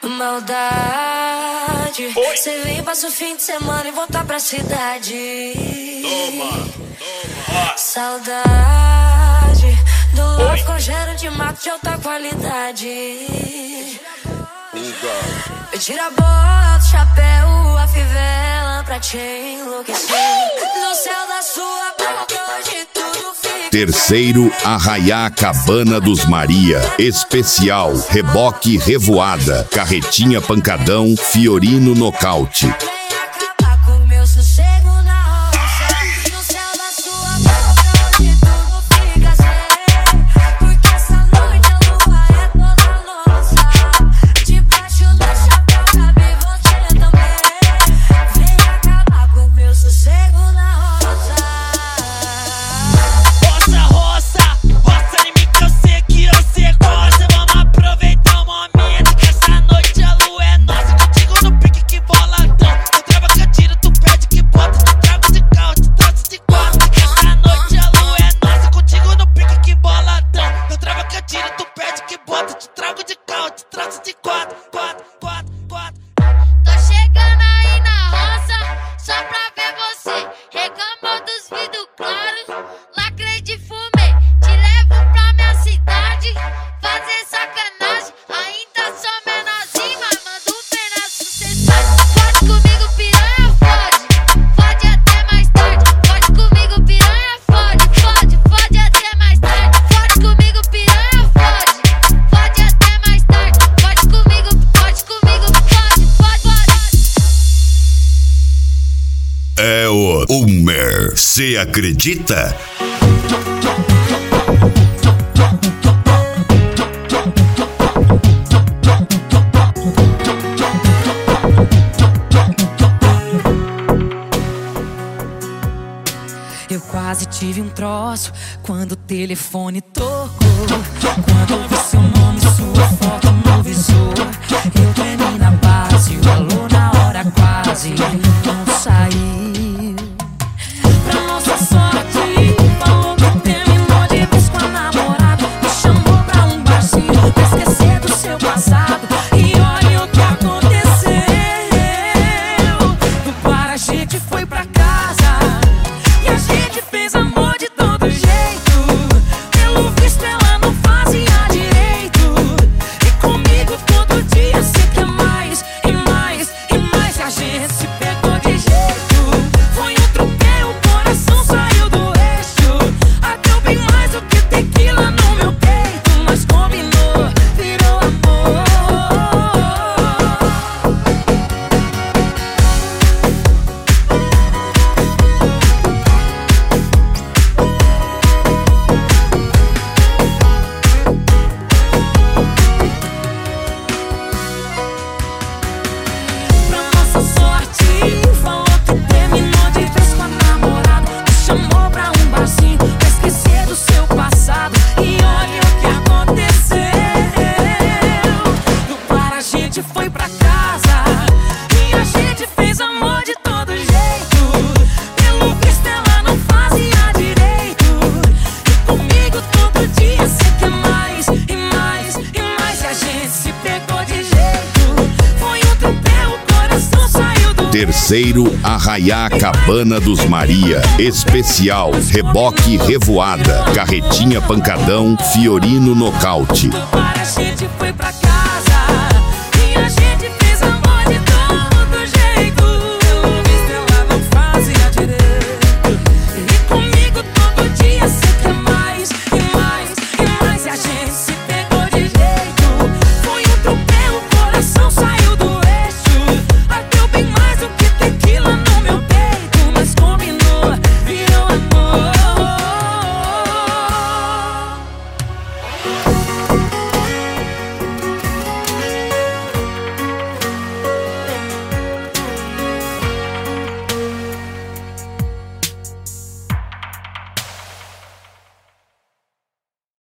Maldade. Cê vem, passa o fim de semana e volta pra cidade. Toma. Saudade do love com cheiro de mato de alta qualidade. Tira a bota, o chapéu, a fivela pra te enlouquecer. No céu da sua boca hoje tudo fica. Terceiro Arraiá Cabana dos Maria. Especial Reboque Revoada, Carretinha Pancadão, Fiorino Nocaute. Vem acabar com meu sossego na roça. No céu da sua boca hoje tudo fica sem. Porque essa noite a lua é toda nossa. Debaixo do chapéu cabe você também. Vem acabar com meu sossego na roça. Roça em mim que eu sei que você gosta. Vamos aproveitar o momento que essa noite a lua é nossa. Contigo no pique que boladão. Eu trava que eu tiro, tu pede que bota. Te trago de carro, te trouxe de quatro. Essa noite a lua é nossa. Contigo no pique que boladão. Eu trava que eu tiro, tu pede que bota. Te trago de carro, te trouxe de quatro. Tô chegando aí na roça, só pra ver você. Reclamou dos vidros claros, lacrei de fumê. Te levo pra minha cidade, fazer sacanagem. Ainda sou menorzinho, mas mando um pedaço, cê sabe. Pode comigo, piranha, fode até mais tarde. Pode comigo, piranha, fode até mais tarde. Pode comigo, piranha, fode até mais tarde. Pode comigo, fode. É o Hummer, cê acredita? Eu quase tive um troço quando o telefone tocou. Quando vi seu nome, sua foto no visor. Eu tremi na base, o alô na hora quase não saiu. Pra nossa sorte, falou que terminou de vez com a namorada. Me chamou pra um barzinho pra esquecer do seu passado. E olha o que aconteceu. Do bar a gente foi pra casa e a gente fez amor de todo jeito. Pelo visto ela não fazia direito. E comigo todo dia você quer mais e mais e mais. E a gente se pegou de jeito. Foi um tropeiro, o coração saiu do eixo. Até bem mais do que tequila no meu peito. Mas combinou, virou amor. Pra nossa sorte, falou que terminou de vez com a namorada. Me chamou pra um barzinho pra esquecer do seu passado. E olha o que aconteceu. Do bar a gente foi pra casa e a gente fez amor de todo jeito. Pelo visto ela não fazia direito. E comigo todo dia você quer mais e mais e mais. E a gente se pegou de jeito. Foi um tropel, o coração saiu do Terceiro Arraiá Cabana dos Maria. Especial Reboque Revoada, Carretinha Pancadão, Fiorino Nocaute. Do bar a gente foi pra casa